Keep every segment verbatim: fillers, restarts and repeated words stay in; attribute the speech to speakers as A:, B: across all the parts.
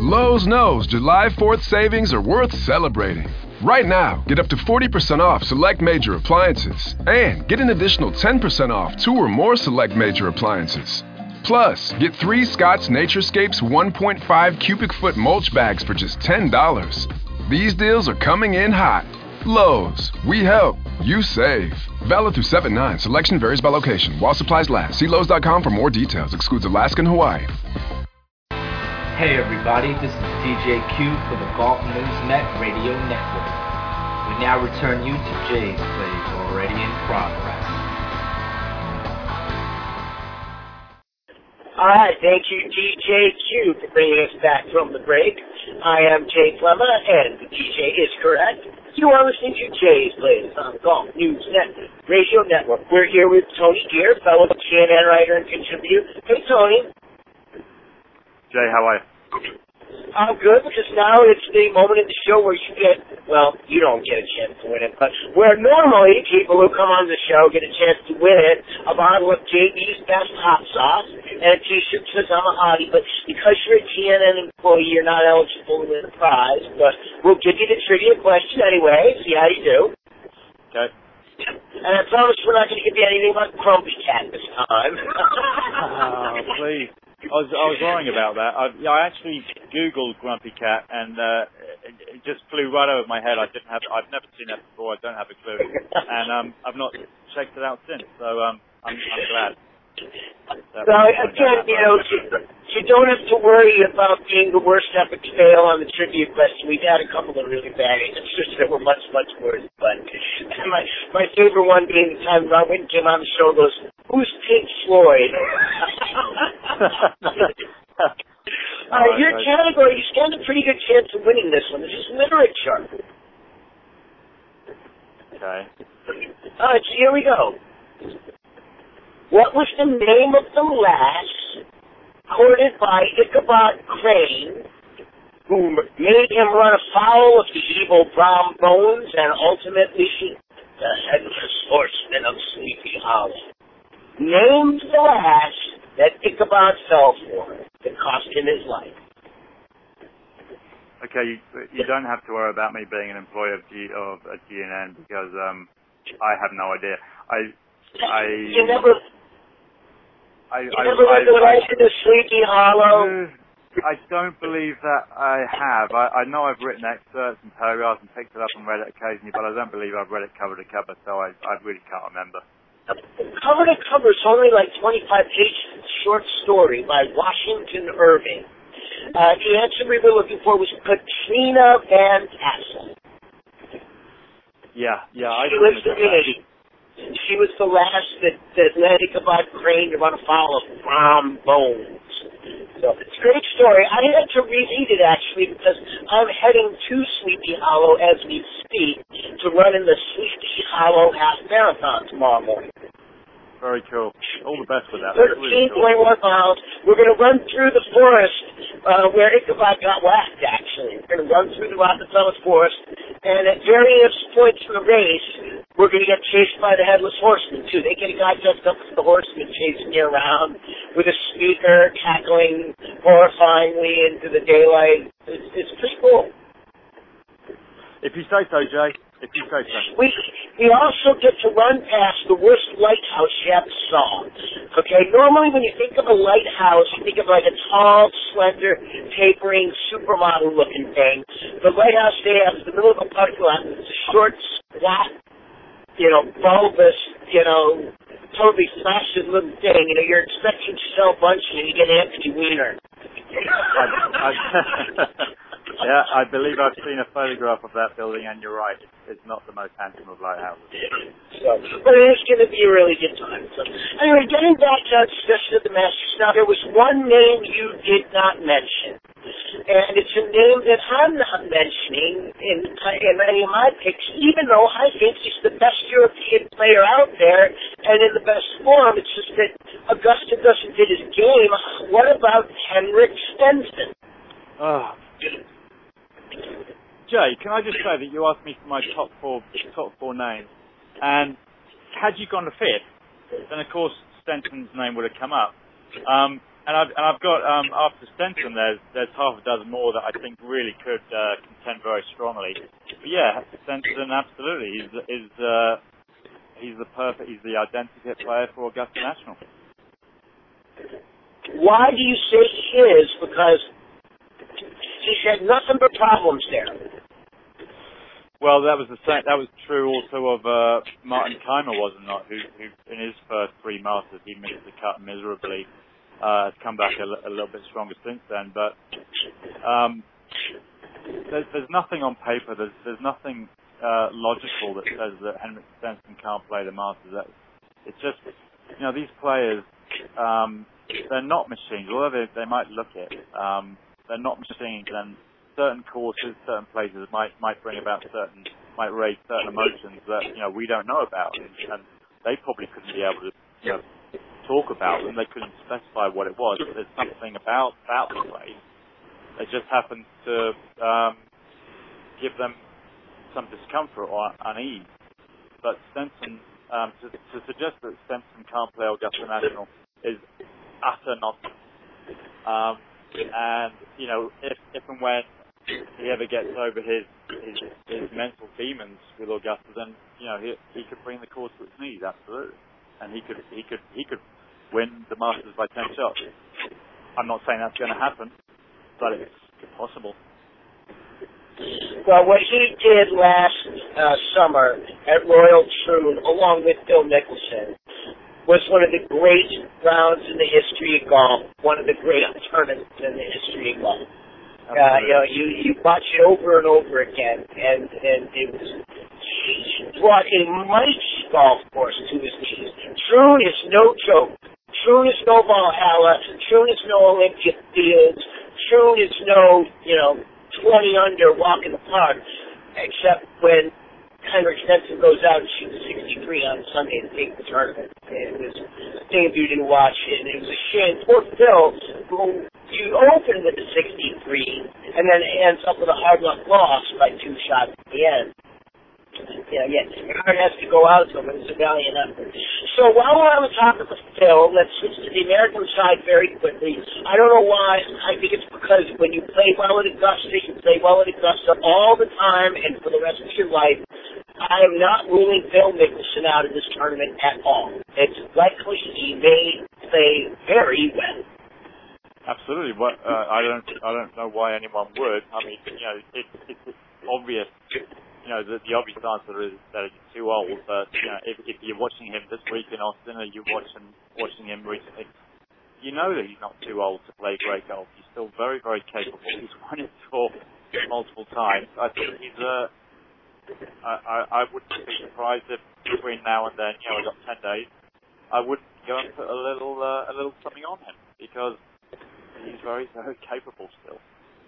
A: Lowe's knows July fourth savings are worth celebrating. Right now, get up to forty percent off select major appliances and get an additional ten percent off two or more select major appliances. Plus, get three Scott's Naturescapes one point five cubic foot mulch bags for just ten dollars. These deals are coming in hot. Lowe's, we help, you save. Valid through seven nine. Selection varies by location. While supplies last. See Lowe's dot com for more details. Excludes Alaska and Hawaii.
B: Hey everybody, this is D J Q for the Golf Newsnet Radio Network. We now return you to Jay's Plays Already in Progress.
C: Alright, thank you D J Q for bringing us back from the break. I am Jay Clemma, and the D J is correct. You are listening to Jay's Plays on the Golf Newsnet Radio Network. We're here with Tony Gear, fellow C N N writer and contributor. Hey Tony.
D: Jay, how are you?
C: I'm good, because now it's the moment in the show where you get, well, you don't get a chance to win it, but where normally people who come on the show get a chance to win it, a bottle of J B's Best Hot Sauce, and a t-shirt that says I'm a hottie, but because you're a T N N employee, you're not eligible to win the prize, but we'll give you the trivia question anyway, see how you do.
D: Okay.
C: And I promise we're not going to give you anything about Grumpy Cat this time.
D: Oh, please. I was I was worrying about that. I, yeah, I actually Googled Grumpy Cat, and uh, it, it just flew right over my head. I didn't have, I've never seen that before. I don't have a clue, and um, I've not checked it out since. So um, I'm, I'm glad.
C: So again, you know, you, you don't have to worry about being the worst epic fail on the trivia question. We've had a couple of really bad answers that were much, much worse. But my my favorite one being the time Ron Whitten came on the show and goes, "Who's Pink Floyd?" uh, your category, you stand a pretty good chance of winning this one. This is literature.
D: Okay.
C: All right, so here we go. What was the name of the lass courted by Ichabod Crane, who made him run afoul of the evil Brom Bones and ultimately the headless horseman of Sleepy Hollow? Name the lass that Ichabod fell for that cost him his life.
D: Okay, you, you don't have to worry about me being an employee of G of a G N N because um, I have no idea. I I
C: you never.
D: I,
C: you
D: I,
C: never read the Legend of Sleepy Hollow?
D: I don't believe that I have. I, I know I've written excerpts and paragraphs and picked it up and read it occasionally, but I don't believe I've read it cover to cover, so I, I really can't remember.
C: Cover to cover is only like twenty-five pages short story by Washington Irving. Uh, the answer we were looking for was Katrina Van Tassel.
D: Yeah, yeah. I
C: she was the She was the last that, that led Ichabod Crane to run afoul of Brom Bones. So it's a great story. I had to reread it actually because I'm heading to Sleepy Hollow as we speak to run in the Sleepy Hollow Half Marathon tomorrow morning.
D: Very cool. All the best with that.
C: thirteen point one miles. We're going to run through the forest uh, where Ichabod got whacked, actually. We're going to run through the Rockefeller Forest, and at various points in the race, we're going to get chased by the Headless Horseman, too. They get a guy dressed up as the horseman chasing you around with a speaker, cackling horrifyingly into the daylight. It's, it's pretty cool.
D: If you say so, Jay. If you say so.
C: We, we also get to run past the worst lighthouse you ever saw. Okay, normally when you think of a lighthouse, you think of like a tall, slender, tapering, supermodel-looking thing. The lighthouse they have is the middle of a parking lot. It's a short, squat, you know, bulbous, you know, totally flaccid little thing. You know, you're expecting Giselle Bundchen and you get Anthony Weiner.
D: I, I, yeah, I believe I've seen a photograph of that building, and you're right. It's, it's not the most handsome of lighthouses.
C: So, but it is going to be a really good time. So, anyway, getting back to our discussion of the Masters. Now, there was one name you did not mention, and it's a name that I'm not mentioning in, in any of my picks, even though I think he's the best European player out there and in the best form. It's just that Augusta doesn't fit his game. What about Henrik Stenson?
D: Oh. Jay, can I just say that you asked me for my top four top four names, and had you gone to fifth, then of course Stenson's name would have come up. Um, And I've, and I've got, um, after Stenson, there's, there's half a dozen more that I think really could uh, contend very strongly. But yeah, Stenson, absolutely. He's, he's, uh, he's the perfect, he's the identity player for Augusta National.
C: Why do you say he is? Because he's had nothing but problems there.
D: Well, that was the same, that was true also of uh, Martin Keimer, was it not? Who, who, in his first three Masters, he missed the cut miserably. Uh, has come back a, l- a little bit stronger since then, but um, there's, there's nothing on paper. There's, there's nothing uh, logical that says that Henrik Stenson can't play the Masters. That, it's just, you know, these players, um, they're not machines. Although they, they might look it, um, they're not machines. And certain courses, certain places might might bring about certain, might raise certain emotions that you know we don't know about, and, and they probably couldn't be able to, you know, talk about them. They couldn't specify what it was. There's something about about the place that just happens to um, give them some discomfort or unease. But Stenson, um, to, to suggest that Stenson can't play Augusta National is utter nonsense. Um, and you know, if if and when he ever gets over his his, his mental demons with Augusta, then you know he he could bring the course to its knees, absolutely, and he could he could he could. win the Masters by ten shots. I'm not saying that's going to happen, but it's possible.
C: Well, what he did last uh, summer at Royal Troon, along with Phil Mickelson, was one of the great rounds in the history of golf, one of the great tournaments in the history of golf. Uh, you know, you, you watch it over and over again, and, and it was, he brought a mighty golf course to his knees. Troon is no joke. Troon is no Valhalla. Troon is no Olympia Fields. Troon is no, you know, twenty under walk in the park, except when Henrik Stenson goes out and shoots sixty-three on Sunday to take the tournament. It was a thing of beauty to watch, and it was a shame. Poor Phil, who you open with a sixty-three, and then ends up with a hard luck loss by two shots at the end. Yeah, yeah, Hard has to go out to him. It was a valiant effort. So while we're on the topic of Phil, let's switch to the American side very quickly. I don't know why. I think it's because when you play well at Augusta, you play well at Augusta all the time and for the rest of your life. I am not ruling Phil Mickelson out of this tournament at all. It's likely he may play very well.
D: Absolutely. What, uh, I don't I don't know why anyone would. I mean, you know, it, it's obvious. You know, the, the obvious answer is that he's too old, but, you know, if, if you're watching him this week in Austin or you're watching, watching him recently, you know that he's not too old to play great golf. He's still very, very capable. He's won it for multiple times. I think he's a, I, I, I wouldn't be surprised if between now and then, you know, I've got ten days, I would go and put a little, uh, a little something on him, because he's very, very capable still.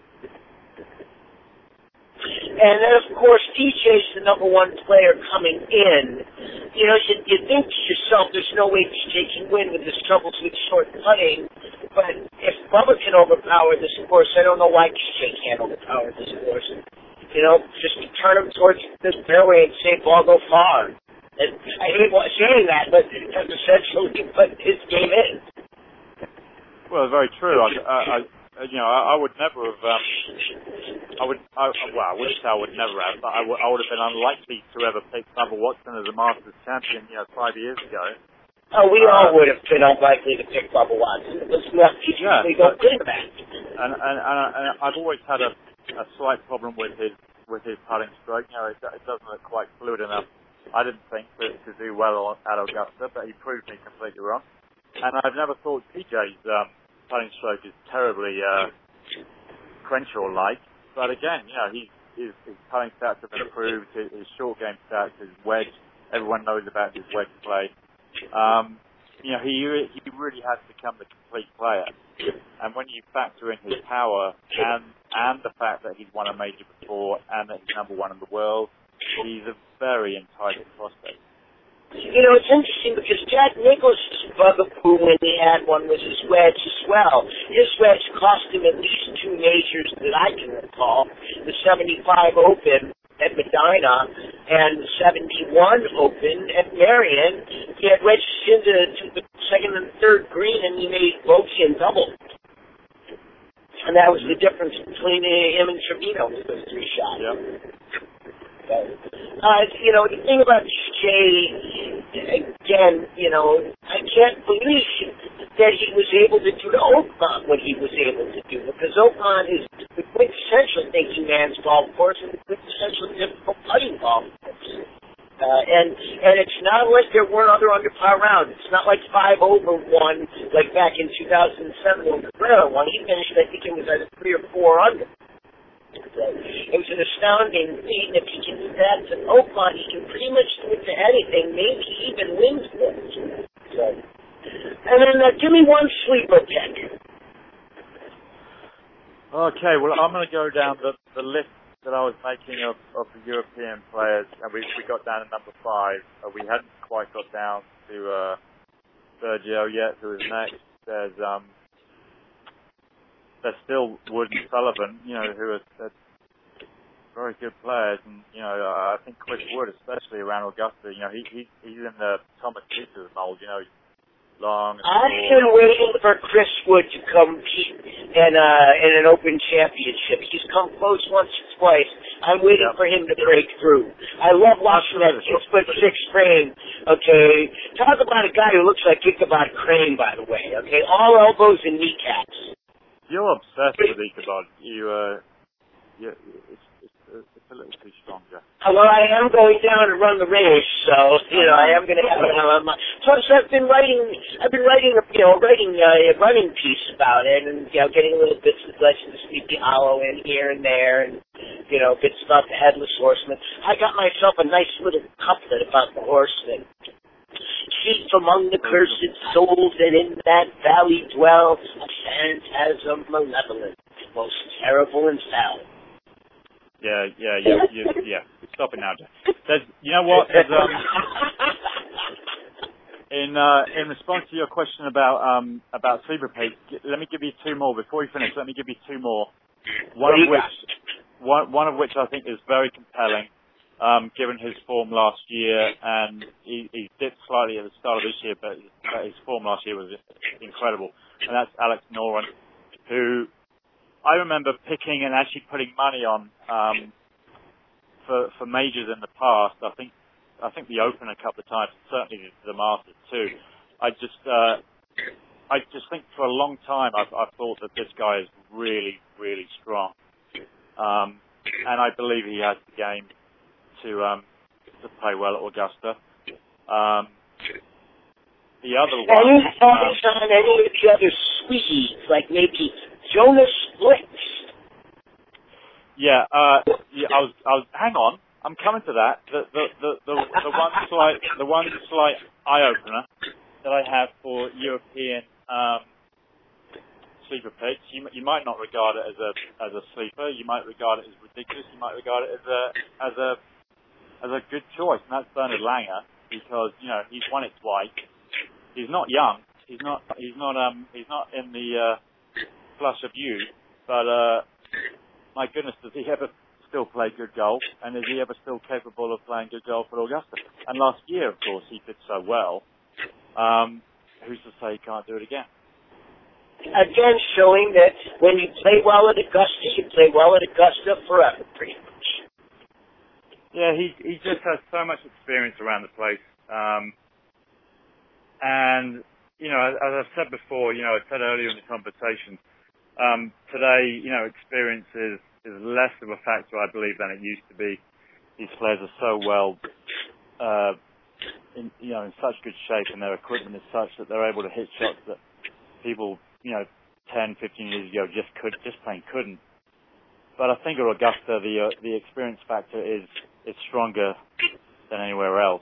C: And then, of course, D J's the number one player coming in. You know, you, you think to yourself, there's no way D J can win with his troubles with short putting. But if Bubba can overpower this course, I don't know why D J can't overpower this course. You know, just turn him towards this fairway and say, ball go far. And I hate saying that, but that's essentially what his game is.
D: Well, very true. I, I, I you know, I, I would never have. Um, I would. I, well, I wouldn't say I would never have, but I, w- I would have been unlikely to ever pick Bubba Watson as a Masters champion, you know, five years ago.
C: Oh, we
D: uh,
C: all would have been unlikely to pick Bubba Watson. Let's not teach
D: yeah,
C: we don't think that.
D: And, and, and, and I've always had a, a slight problem with his with his putting stroke. You know, it, it doesn't look quite fluid enough. I didn't think to, to do well at Augusta, but he proved me completely wrong. And I've never thought P J's um, putting stroke is terribly uh, Crenshaw-like. But again, you know, he, his, his putting stats have been improved. His, his short game stats, his wedge, everyone knows about his wedge play. Um, you know, he he really has become the complete player. And when you factor in his power and and the fact that he's won a major before and that he's number one in the world, he's a very enticing prospect.
C: You know, it's interesting because Jack Nicklaus's bugaboo when he had one was his wedge as well. His wedge cost him at least two majors that I can recall. The seventy-five Open at Medina and the seventy-one Open at Marion. He had wedged into to the second and third green, and he made bogey and double. And that was the difference between him and Trevino, those three shots.
D: Yep.
C: Uh, you know, the thing about Jay, again, you know, I can't believe that he was able to do to Oakmont what he was able to do, because Oakmont is the quintessential thinking man's golf course and the quintessential difficult putting golf course. Uh, and and it's not like there weren't other under par rounds. It's not like five over one like back in two thousand seven when Cabrera won. He finished, I think it was either three or four under. So it was an astounding feat, and if he can do that to Oakmont, he can pretty much do it to anything, maybe even wins this. So, and then uh, give me one sleeper pick.
D: Okay, well, I'm going to go down the, the list that I was making of, of the European players, and we we got down to number five. Uh, we hadn't quite got down to uh, Sergio yet, who is next. There's um, there's still Wood and Sullivan, you know, who are, are very good players, and you know, uh, I think Chris Wood, especially around Augusta, you know, he, he he's in the Thomas Peters mold, you know. Long and
C: I've been waiting for Chris Wood to compete in uh, in an Open Championship. He's come close once or twice. I'm waiting
D: yep.
C: for him to break through. I love watching that six foot six frame. Okay, talk about a guy who looks like Ichabod Crane, by the way. Okay, all elbows and kneecaps.
D: You're obsessed with Ichabod. You, uh, you, it's, it's, it's a little too strong, Jeff.
C: Well, I am going down to run the race, so you know I am going to have it on my. Plus, I've been writing, I've been writing, you know, writing uh, a running piece about it, and you know, getting little bits of Legend of Sleepy Hollow in here and there, and you know, bits about the Headless Horseman. I got myself a nice little couplet about the horseman. Chief among the cursed souls that in that valley dwell, a phantasm malevolent, most terrible and foul.
D: Yeah, yeah, yeah, yeah, yeah. Stop it now, Jeff. There's, you know what? There's, um, in uh, in response to your question about um, about sleeper page, let me give you two more before we finish. Let me give you two more. One of which, one one of which I think is very compelling, um, given his form last year, and he, he dipped slightly at the start of this year, but his form last year was incredible. And that's Alex Noren, who I remember picking and actually putting money on um, for for majors in the past. I think I think the Open a couple of times, certainly the Masters too. I just uh, I just think for a long time I've, I've thought that this guy is really really strong, um, and I believe he has the game to um, to play well at Augusta. Um, the other one.
C: Any thoughts um, on any of the other Swedes, like maybe Jonas Blix?
D: Yeah, uh, yeah. I was, I was. Hang on, I'm coming to that. The, the, the, the, the one slight, the one slight eye opener that I have for European um, sleeper picks. You, you might not regard it as a, as a sleeper. You might regard it as ridiculous. You might regard it as a, as a, as a good choice, and that's Bernard Langer, because you know he's won it twice. He's not young. He's not. He's not. Um. He's not in the uh, flush of youth. But uh, my goodness, does he ever still play good golf? And is he ever still capable of playing good golf at Augusta? And last year, of course, he did so well. Um, who's to say he can't do it again?
C: Again, showing that when you play well at Augusta, you play well at Augusta forever, pretty much.
D: Yeah, he he just has so much experience around the place. Um, and, you know, as, as I've said before, you know, I said earlier in the conversation, um, today, you know, experience is, is less of a factor, I believe, than it used to be. These players are so well, uh, in, you know, in such good shape, and their equipment is such that they're able to hit shots that people, you know, ten, fifteen years ago just could, just plain couldn't. But I think at Augusta, the uh, the experience factor is is stronger than anywhere else.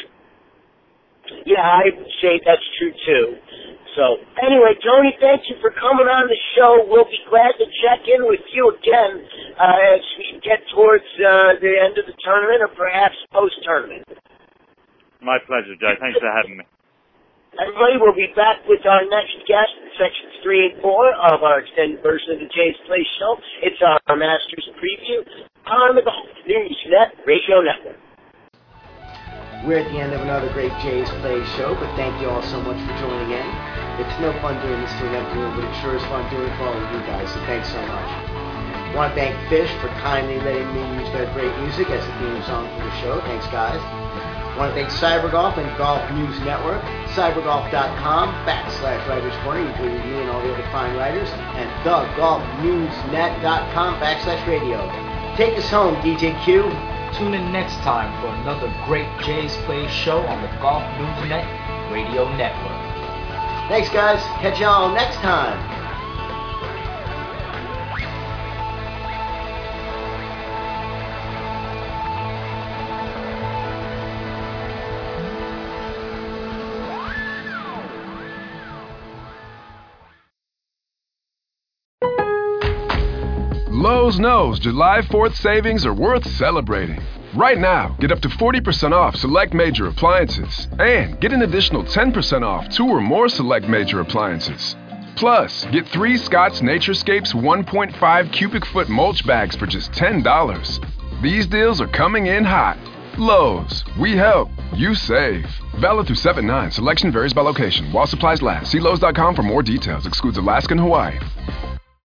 C: Yeah, I'd say that's true too. So, anyway, Tony, thank you for coming on the show. We'll be glad to check in with you again uh, as we get towards uh, the end of the tournament, or perhaps post-tournament.
D: My pleasure, Jay. Thanks for having me.
C: Everybody, we'll be back with our next guest in sections three and four of our extended version of the Jay's Place Show. It's our Masters preview on the Golf News Net Radio Network.
E: We're at the end of another great Jay's Plays show, but thank you all so much for joining in. It's no fun doing this to an empty room, but it sure is fun doing it for all of you guys, so thanks so much. I want to thank Fish for kindly letting me use their great music as the theme song for the show. Thanks, guys. I want to thank CyberGolf and Golf News Network, cybergolf.com backslash Writers Corner, usually with me and all the other fine writers, and thegolfnewsnet.com backslash radio. Take us home, D J Q.
B: Tune in next time for another great Jay's Plays show on the Golf News Net Radio Network.
E: Thanks, guys. Catch y'all next time.
A: Lowe's knows July fourth savings are worth celebrating. Right now, get up to forty percent off select major appliances and get an additional ten percent off two or more select major appliances. Plus, get three Scott's Naturescapes one point five cubic foot mulch bags for just ten dollars. These deals are coming in hot. Lowe's, we help, you save. Valid through seven nine. Selection varies by location. While supplies last. See Lowe's dot com for more details. Excludes Alaska and Hawaii.